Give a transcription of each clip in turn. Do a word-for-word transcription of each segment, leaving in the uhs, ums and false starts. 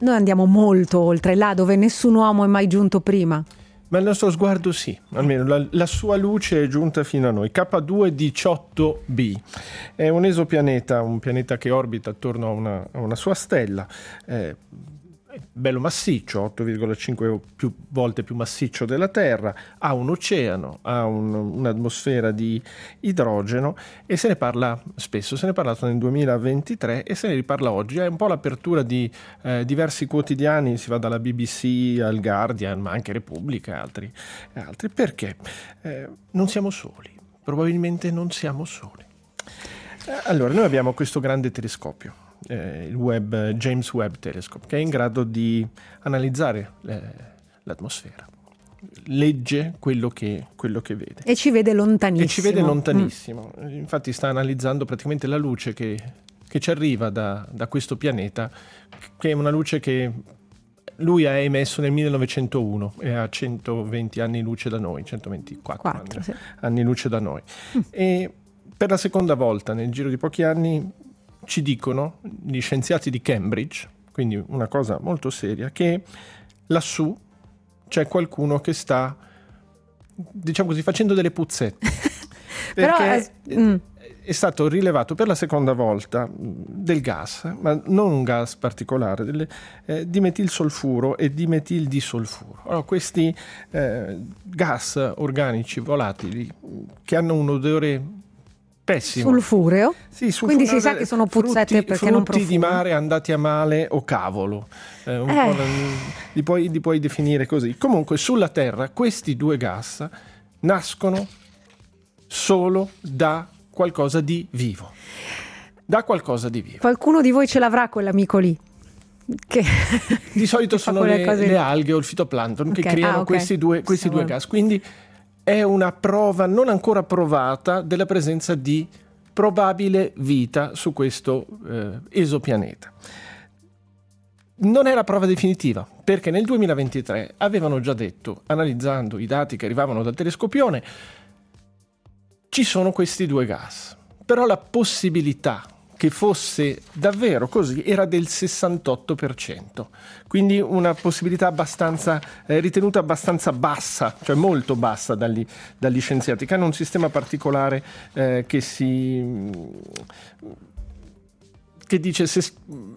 Noi andiamo molto oltre, là dove nessun uomo è mai giunto prima. Ma il nostro sguardo sì, almeno la, la sua luce è giunta fino a noi. K due diciotto b è un esopianeta, un pianeta che orbita attorno a una, a una sua stella, eh, bello massiccio, otto virgola cinque più volte più massiccio della Terra, ha un oceano, ha un, un'atmosfera di idrogeno e se ne parla spesso, se ne è parlato nel duemilaventitré e se ne riparla oggi. È un po' l'apertura di eh, diversi quotidiani, si va dalla B B C al Guardian, ma anche Repubblica e altri, altri. Perché? Eh, non siamo soli, probabilmente non siamo soli. Eh, allora, noi abbiamo questo grande telescopio, Eh, il Webb, James Webb Telescope, che è in grado di analizzare le, l'atmosfera, legge quello che, quello che vede e ci vede lontanissimo e ci vede lontanissimo. Mm. Infatti sta analizzando praticamente la luce che, che ci arriva da, da questo pianeta, che è una luce che lui ha emesso nel millenovecentouno e ha centoventi anni luce da noi, centoventiquattro Quattro, anni, sì. anni luce da noi. Mm. E per la seconda volta nel giro di pochi anni ci dicono gli scienziati di Cambridge, quindi una cosa molto seria, che lassù c'è qualcuno che sta, diciamo così, facendo delle puzzette. Perché Però, mm. è stato rilevato per la seconda volta del gas, ma non un gas particolare, delle, eh, dimetilsolfuro e dimetildisolfuro. Allora, questi eh, gas organici volatili che hanno un odore pessimo. Sulfureo? Sì, sulfureo. Quindi si sa che sono puzzette frutti, perché non frutti di profumano. mare andati a male o cavolo. Eh, un Eh. po' li, puoi, li puoi definire così. Comunque sulla Terra questi due gas nascono solo da qualcosa di vivo. Da qualcosa di vivo. Qualcuno di voi ce l'avrà quell'amico lì? Che Di solito che fa sono quelle le, cose le lì. alghe o il fitoplancton Ok, che creano ah, ok. questi due, questi due Stavo- gas. Quindi è una prova non ancora provata della presenza di probabile vita su questo eh, esopianeta. Non è la prova definitiva, perché nel duemilaventitré avevano già detto, analizzando i dati che arrivavano dal telescopione, ci sono questi due gas. Però la possibilità che fosse davvero così era del sessantotto per cento, quindi una possibilità abbastanza eh, ritenuta abbastanza bassa, cioè molto bassa dagli, dagli scienziati, che hanno un sistema particolare eh, che si che dice se,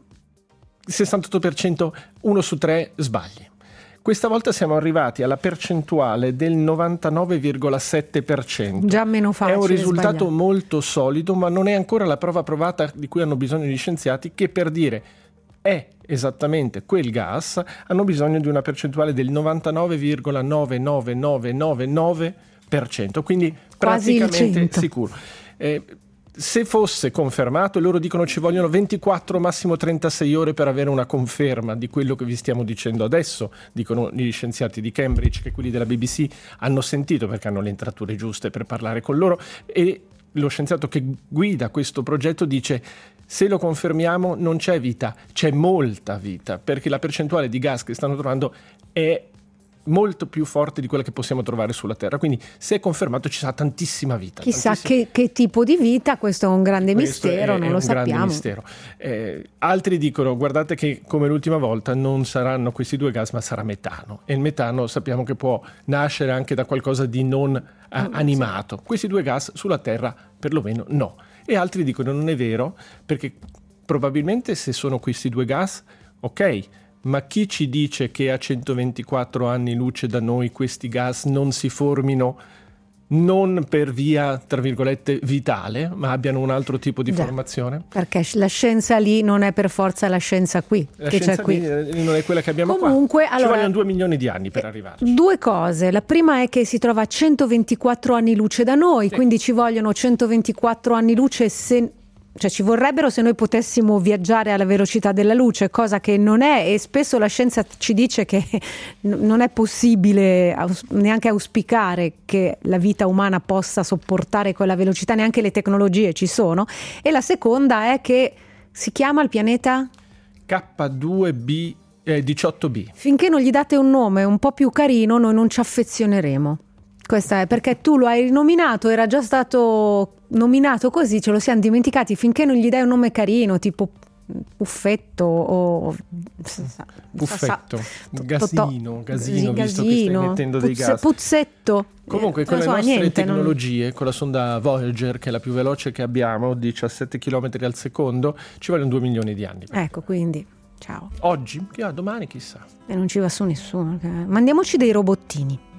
sessantotto per cento, uno su tre sbagli. Questa volta siamo arrivati alla percentuale del novantanove virgola sette per cento. Già meno facile È un risultato sbagliare. molto solido, ma non è ancora la prova provata di cui hanno bisogno gli scienziati, che per dire è esattamente quel gas hanno bisogno di una percentuale del novantanove virgola nove nove nove nove nove per cento, quindi Quasi il praticamente cento. sicuro. Eh, Se fosse confermato, loro dicono ci vogliono ventiquattro, massimo trentasei ore per avere una conferma di quello che vi stiamo dicendo adesso, dicono gli scienziati di Cambridge, che quelli della B B C hanno sentito perché hanno le entrature giuste per parlare con loro, e lo scienziato che guida questo progetto dice: se lo confermiamo non c'è vita, c'è molta vita, perché la percentuale di gas che stanno trovando è molto più forte di quella che possiamo trovare sulla Terra, quindi se è confermato ci sarà tantissima vita. Chissà tantissima... che, che tipo di vita, questo è un grande Questo mistero, è, non è lo un sappiamo. grande mistero. Eh, altri dicono: guardate che come l'ultima volta non saranno questi due gas, ma sarà metano, e il metano sappiamo che può nascere anche da qualcosa di non eh, Mm, animato. Questi due gas sulla Terra perlomeno no. E altri dicono: non è vero, perché probabilmente se sono questi due gas, ok, ma chi ci dice che a centoventiquattro anni luce da noi questi gas non si formino non per via, tra virgolette, vitale, ma abbiano un altro tipo di Già. formazione? Perché la scienza lì non è per forza la scienza qui, La che scienza c'è qui. lì non è quella che abbiamo Comunque, qua. allora, ci vogliono due milioni di anni per arrivarci. Due cose. La prima è che si trova a centoventiquattro anni luce da noi, Sì. quindi ci vogliono centoventiquattro anni luce se... Cioè ci vorrebbero se noi potessimo viaggiare alla velocità della luce, cosa che non è, e spesso la scienza ci dice che n- non è possibile aus- neanche auspicare che la vita umana possa sopportare quella velocità, neanche le tecnologie ci sono. E la seconda è che si chiama il pianeta... K due B eh, diciotto b. Finché non gli date un nome un po' più carino, noi non ci affezioneremo. Questa è perché tu lo hai rinominato, era già stato nominato così, ce lo siamo dimenticati. Finché non gli dai un nome carino, tipo puffetto o puffetto, sa, gasino, gasino, sì, visto gasino, che stai mettendo dei puzze, gas. Puzzetto. Comunque eh, con le so, nostre niente, tecnologie, non... con la sonda Voyager, che è la più veloce che abbiamo, diciassette chilometri al secondo, ci vogliono due milioni di anni. Ecco, quindi, ciao. Oggi? Ah, domani chissà. E non ci va su nessuno. Mandiamoci dei robottini.